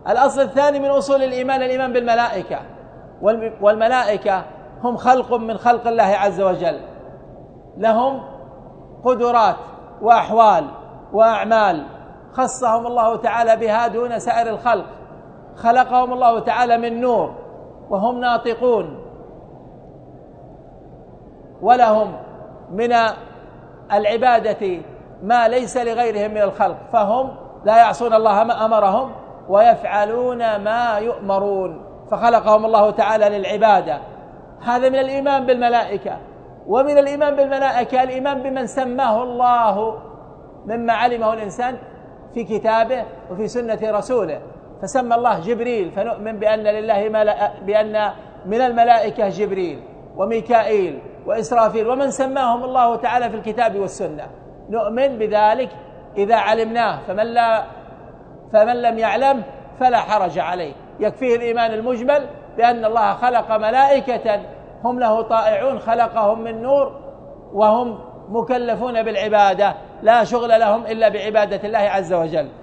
الأصل الثاني من أصول الإيمان الإيمان بالملائكة، والملائكة هم خلق من خلق الله عز وجل، لهم قدرات وأحوال وأعمال خصهم الله تعالى بها دون سائر الخلق. خلقهم الله تعالى من نور وهم ناطقون، ولهم من العبادة ما ليس لغيرهم من الخلق، فهم لا يعصون الله ما أمرهم ويفعلون ما يؤمرون، فخلقهم الله تعالى للعبادة. هذا من الإيمان بالملائكة. ومن الإيمان بالملائكة الإيمان بمن سماه الله مما علمه الإنسان في كتابه وفي سنة رسوله، فسمى الله جبريل، فنؤمن بأن من الملائكة جبريل وميكائيل وإسرافيل، ومن سماهم الله تعالى في الكتاب والسنة نؤمن بذلك إذا علمناه، فمن لم يعلم فلا حرج عليه، يكفيه الإيمان المجمل بأن الله خلق ملائكة هم له طائعون، خلقهم من نور وهم مكلفون بالعبادة، لا شغل لهم إلا بعبادة الله عز وجل.